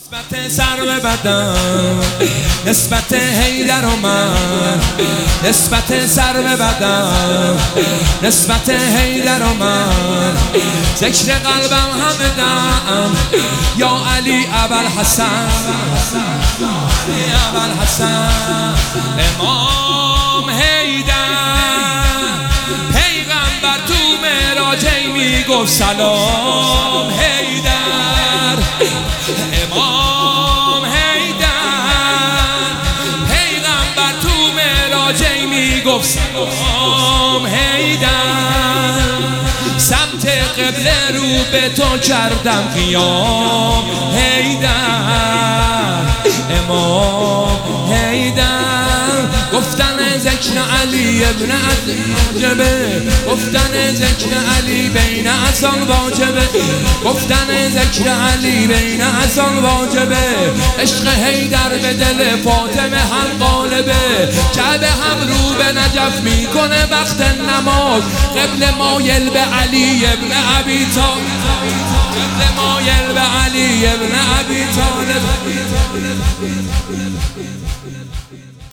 نسبت سر به بدن، نسبت حیدر و من، نسبت سر به بدن، نسبت حیدر و من، ذکر قلبم همه دم یا علی ابوالحسن، ابوالحسن امام حیدر. پیغمبر تو معراجی میگفت سلام حیدر، امام حیدر. پیغمبر تو معراجی میگفت سلام حیدر. سمت قبله رو به تو کردم قیام حیدر، امام حیدر. گفتن ذکر علی ابن عجبه، گفتن ذکر علی بین اصال واجبه، گفتن ذکر علی بین اصال واجبه. عشق حیدر به دل فاطمه هم غالبه، کعبه هم رو به نجف میکنه وقت نماز. قبل مایل به علی ابن ابی طالب، قبل مایل به علی ابن ابی طالب.